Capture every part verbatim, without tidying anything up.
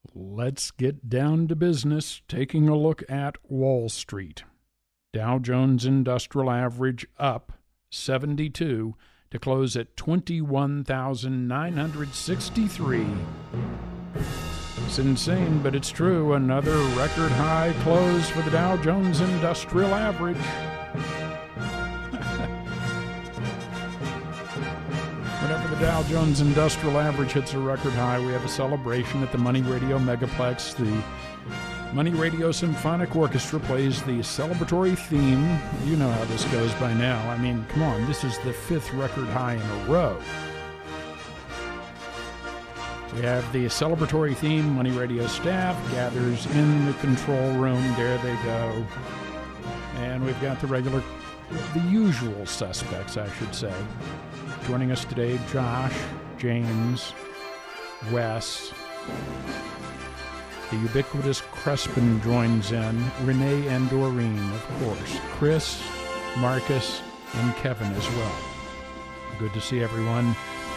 Let's get down to business, taking a look at Wall Street. Dow Jones Industrial Average up seventy-two to close at twenty-one thousand nine hundred sixty-three. It's insane, but it's true. Another record high close for the Dow Jones Industrial Average. Whenever the Dow Jones Industrial Average hits a record high, we have a celebration at the Money Radio Megaplex. The Money Radio Symphonic Orchestra plays the celebratory theme. You know how this goes by now. I mean, come on, this is the fifth record high in a row. We have the celebratory theme. Money Radio staff gathers in the control room. There they go. And we've got the regular, the usual suspects, I should say. Joining us today, Josh, James, Wes. The ubiquitous Crespin joins in. Renee and Doreen, of course. Chris, Marcus, and Kevin as well. Good to see everyone.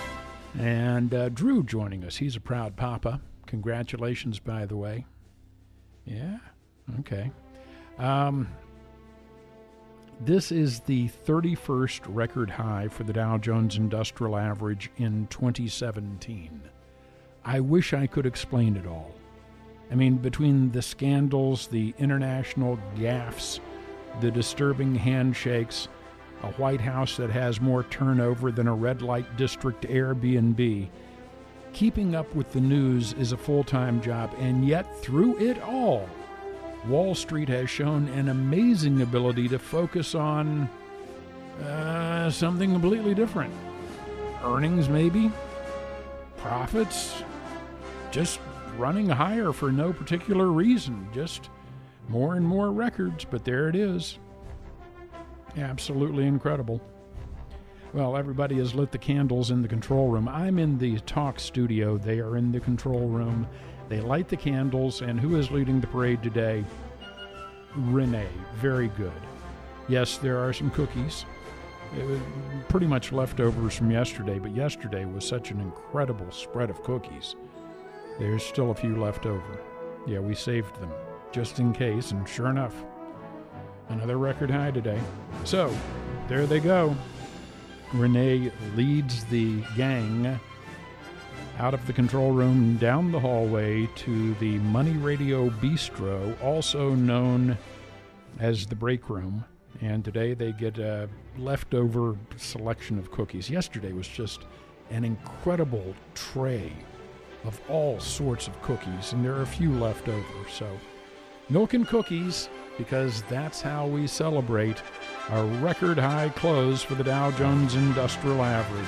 And uh, Drew joining us. He's a proud papa. Congratulations, by the way. Yeah? Okay. Um, this is the thirty-first record high for the Dow Jones Industrial Average in twenty seventeen. I wish I could explain it all. I mean, between the scandals, the international gaffes, the disturbing handshakes, a White House that has more turnover than a red light district Airbnb, keeping up with the news is a full-time job, and yet through it all, Wall Street has shown an amazing ability to focus on uh, something completely different. Earnings, maybe? Profits? Just running higher for no particular reason. Just more and more records, but there it is. Absolutely incredible. Well, everybody has lit the candles in the control room. I'm in the talk studio. They are in the control room. They light the candles, and who is leading the parade today? Renee. Very good. Yes, there are some cookies. It was pretty much leftovers from yesterday, but yesterday was such an incredible spread of cookies. There's still a few left over. Yeah, we saved them just in case, and sure enough, another record high today. So, there they go. Renee leads the gang out of the control room, down the hallway to the Money Radio Bistro, also known as the break room. And today they get a leftover selection of cookies. Yesterday was just an incredible tray of all sorts of cookies, and there are a few left over. So, milk and cookies, because that's how we celebrate a record high close for the Dow Jones Industrial Average.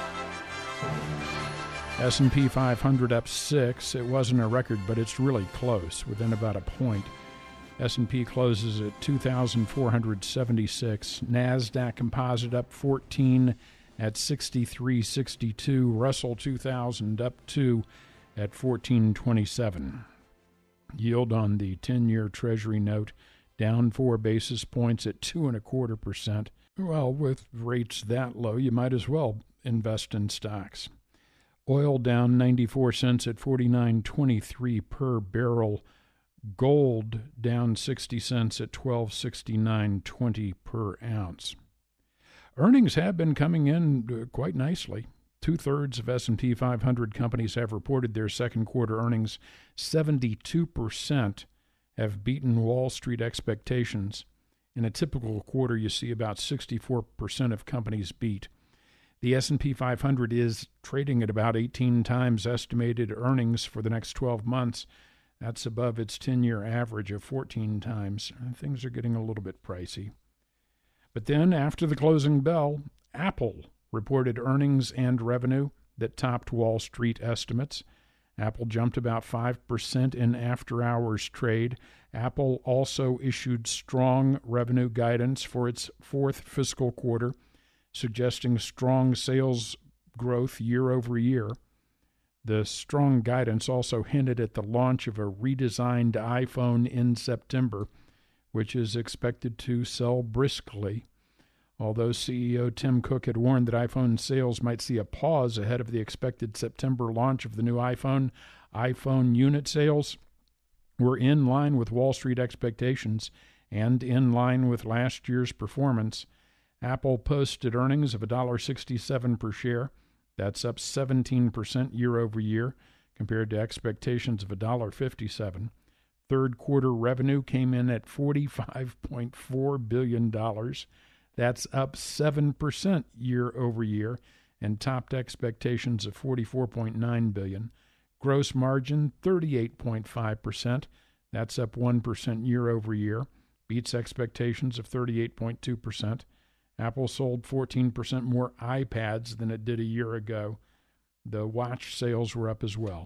S and P five hundred up six. It wasn't a record, but it's really close, within about a point. S and P closes at two thousand four hundred seventy-six. NASDAQ Composite up fourteen at sixty-three sixty-two. Russell two thousand up two at fourteen twenty-seven. Yield on the ten-year Treasury note down four basis points at two and a quarter percent. Well, with rates that low, you might as well invest in stocks. Oil down ninety-four cents at forty-nine twenty-three per barrel. Gold down sixty cents at twelve sixty-nine twenty per ounce. Earnings have been coming in quite nicely. Two-thirds of S and P five hundred companies have reported their second quarter earnings. seventy-two percent have beaten Wall Street expectations. In a typical quarter, you see about sixty-four percent of companies beat. The S and P five hundred is trading at about eighteen times estimated earnings for the next twelve months. That's above its ten-year average of fourteen times. Things are getting a little bit pricey. But then, after the closing bell, Apple reported earnings and revenue that topped Wall Street estimates. Apple jumped about five percent in after-hours trade. Apple also issued strong revenue guidance for its fourth fiscal quarter, suggesting strong sales growth year over year. The strong guidance also hinted at the launch of a redesigned iPhone in September, which is expected to sell briskly. Although C E O Tim Cook had warned that iPhone sales might see a pause ahead of the expected September launch of the new iPhone, iPhone unit sales were in line with Wall Street expectations and in line with last year's performance. Apple posted earnings of one dollar sixty-seven per share. That's up seventeen percent year over year compared to expectations of one dollar fifty-seven. Third quarter revenue came in at forty-five point four billion dollars. That's up seven percent year over year and topped expectations of forty-four point nine billion dollars. Gross margin thirty-eight point five percent. That's up one percent year over year. Beats expectations of thirty-eight point two percent. Apple sold fourteen percent more iPads than it did a year ago. The watch sales were up as well.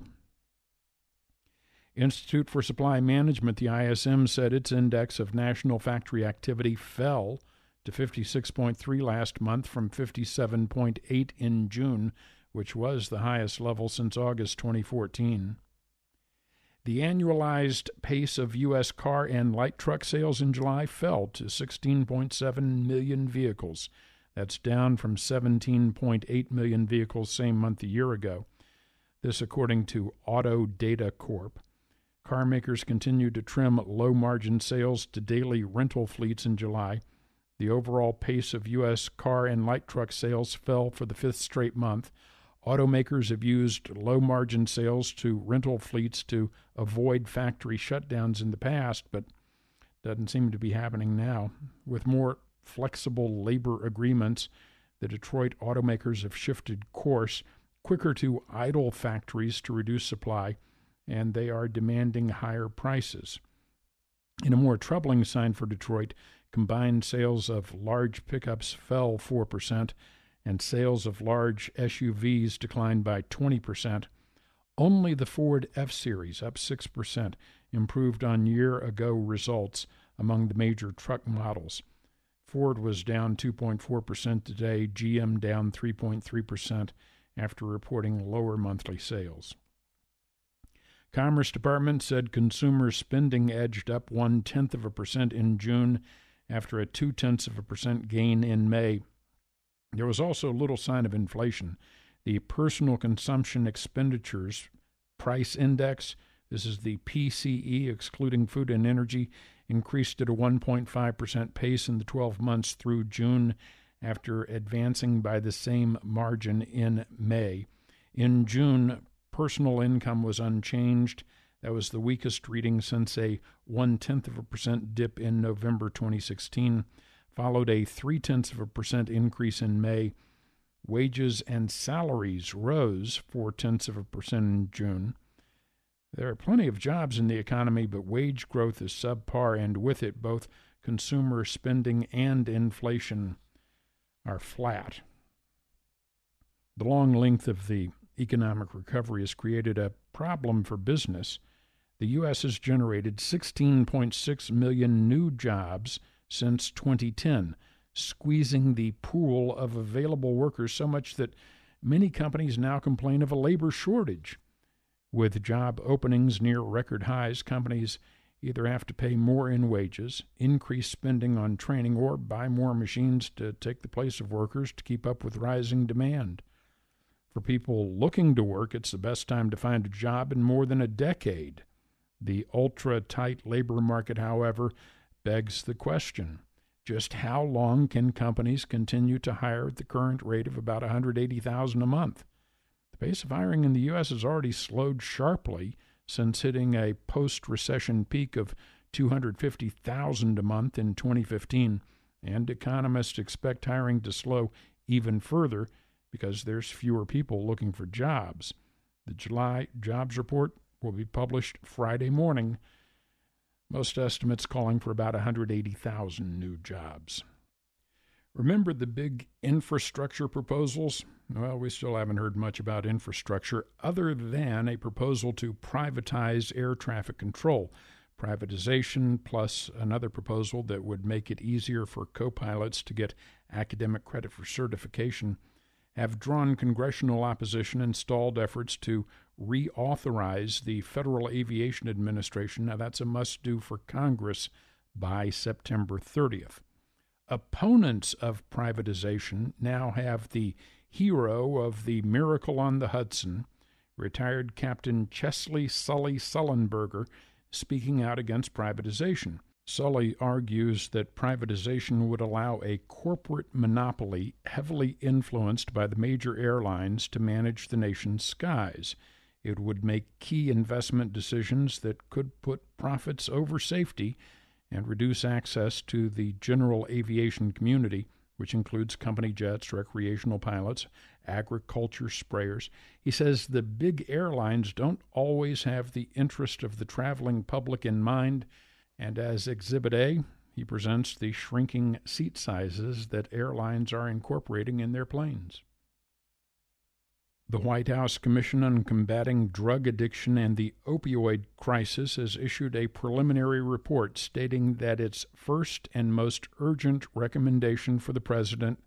Institute for Supply Management, the I S M, said its index of national factory activity fell to fifty-six point three last month from fifty-seven point eight in June, which was the highest level since August twenty fourteen. The annualized pace of U S car and light truck sales in July fell to sixteen point seven million vehicles. That's down from seventeen point eight million vehicles same month a year ago. This according to Auto Data Corp. Car makers continued to trim low-margin sales to daily rental fleets in July. The overall pace of U S car and light truck sales fell for the fifth straight month. Automakers have used low-margin sales to rental fleets to avoid factory shutdowns in the past, but doesn't seem to be happening now. With more flexible labor agreements, the Detroit automakers have shifted course quicker to idle factories to reduce supply, and they are demanding higher prices. In a more troubling sign for Detroit, combined sales of large pickups fell four percent, and sales of large S U Vs declined by twenty percent. Only the Ford F-Series, up six percent, improved on year-ago results among the major truck models. Ford was down two point four percent today, G M down three point three percent after reporting lower monthly sales. Commerce Department said consumer spending edged up one-tenth of a percent in June after a two-tenths of a percent gain in May. There was also little sign of inflation. The Personal Consumption Expenditures Price Index, this is the P C E excluding food and energy, increased at a one point five percent pace in the twelve months through June after advancing by the same margin in May. In June, personal income was unchanged. That was the weakest reading since a one-tenth of a percent dip in November twenty sixteen, followed a three-tenths of a percent increase in May. Wages and salaries rose four-tenths of a percent in June. There are plenty of jobs in the economy, but wage growth is subpar, and with it, both consumer spending and inflation are flat. The long length of the economic recovery has created a problem for business. The U S has generated sixteen point six million new jobs since twenty ten, squeezing the pool of available workers so much that many companies now complain of a labor shortage. With job openings near record highs, companies either have to pay more in wages, increase spending on training, or buy more machines to take the place of workers to keep up with rising demand. For people looking to work, it's the best time to find a job in more than a decade. The ultra-tight labor market, however, begs the question, just how long can companies continue to hire at the current rate of about one hundred eighty thousand a month? The pace of hiring in the U S has already slowed sharply since hitting a post-recession peak of two hundred fifty thousand a month in twenty fifteen, and economists expect hiring to slow even further because there's fewer people looking for jobs. The July jobs report will be published Friday morning. Most estimates calling for about one hundred eighty thousand new jobs. Remember the big infrastructure proposals? Well, we still haven't heard much about infrastructure other than a proposal to privatize air traffic control. Privatization plus another proposal that would make it easier for co-pilots to get academic credit for certification have drawn congressional opposition and stalled efforts to reauthorize the Federal Aviation Administration. Now, that's a must-do for Congress by September thirtieth. Opponents of privatization now have the hero of the Miracle on the Hudson, retired Captain Chesley Sully Sullenberger, speaking out against privatization. Sully argues that privatization would allow a corporate monopoly heavily influenced by the major airlines to manage the nation's skies. It would make key investment decisions that could put profits over safety and reduce access to the general aviation community, which includes company jets, recreational pilots, agriculture sprayers. He says the big airlines don't always have the interest of the traveling public in mind, and as Exhibit A, he presents the shrinking seat sizes that airlines are incorporating in their planes. The White House Commission on Combating Drug Addiction and the Opioid Crisis has issued a preliminary report stating that its first and most urgent recommendation for the president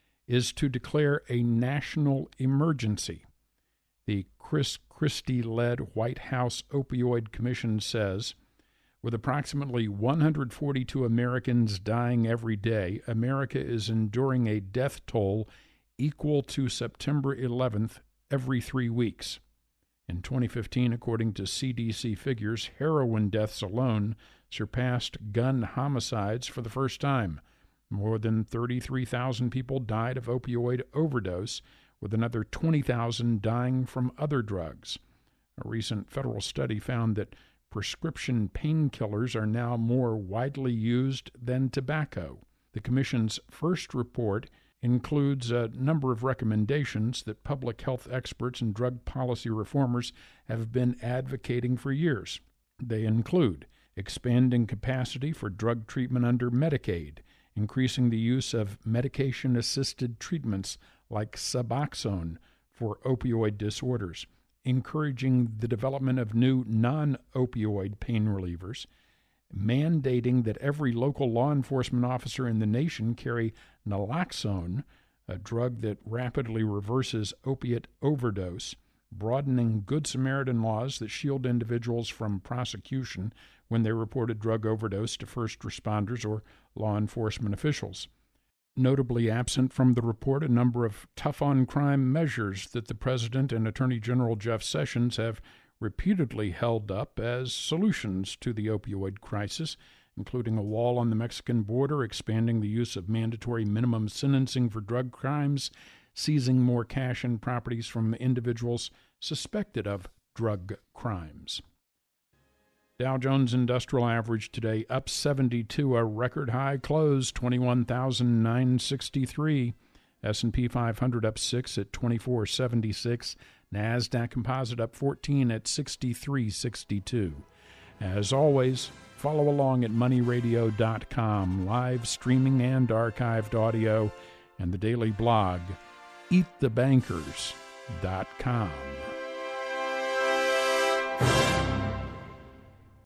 is to declare a national emergency. The Chris Christie-led White House Opioid Commission says, with approximately one hundred forty-two Americans dying every day, America is enduring a death toll equal to September eleventh every three weeks. In twenty fifteen, according to C D C figures, heroin deaths alone surpassed gun homicides for the first time. More than thirty-three thousand people died of opioid overdose, with another twenty thousand dying from other drugs. A recent federal study found that prescription painkillers are now more widely used than tobacco. The Commission's first report includes a number of recommendations that public health experts and drug policy reformers have been advocating for years. They include expanding capacity for drug treatment under Medicaid, increasing the use of medication-assisted treatments like Suboxone for opioid disorders, encouraging the development of new non-opioid pain relievers, mandating that every local law enforcement officer in the nation carry naloxone, a drug that rapidly reverses opiate overdose, broadening Good Samaritan laws that shield individuals from prosecution when they report a drug overdose to first responders or law enforcement officials. Notably absent from the report, a number of tough-on-crime measures that the President and Attorney General Jeff Sessions have repeatedly held up as solutions to the opioid crisis, including a wall on the Mexican border, expanding the use of mandatory minimum sentencing for drug crimes, seizing more cash and properties from individuals suspected of drug crimes. Dow Jones Industrial Average today up seventy-two, a record high close, twenty-one thousand nine hundred sixty-three. S and P five hundred up six at twenty-four seventy-six. NASDAQ Composite up fourteen at sixty-three sixty-two. As always, follow along at money radio dot com, live streaming and archived audio, and the daily blog, eat the bankers dot com.